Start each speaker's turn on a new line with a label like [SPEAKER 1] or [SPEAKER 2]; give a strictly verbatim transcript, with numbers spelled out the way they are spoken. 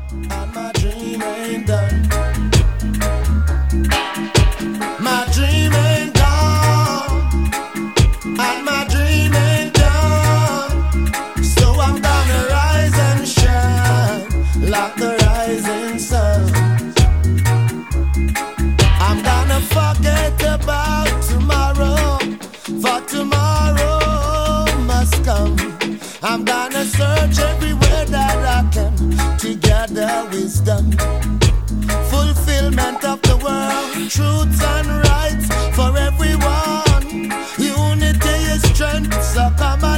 [SPEAKER 1] and my dream ain't done. My dream ain't gone, and my dream ain't done. So I'm gonna rise and shine like the rising sun. I'm gonna forget about tomorrow, for tomorrow must come. I'm gonna search everywhere that I can to gather wisdom, fulfillment of the world, truths and rights for everyone. Unity is strength, so come on.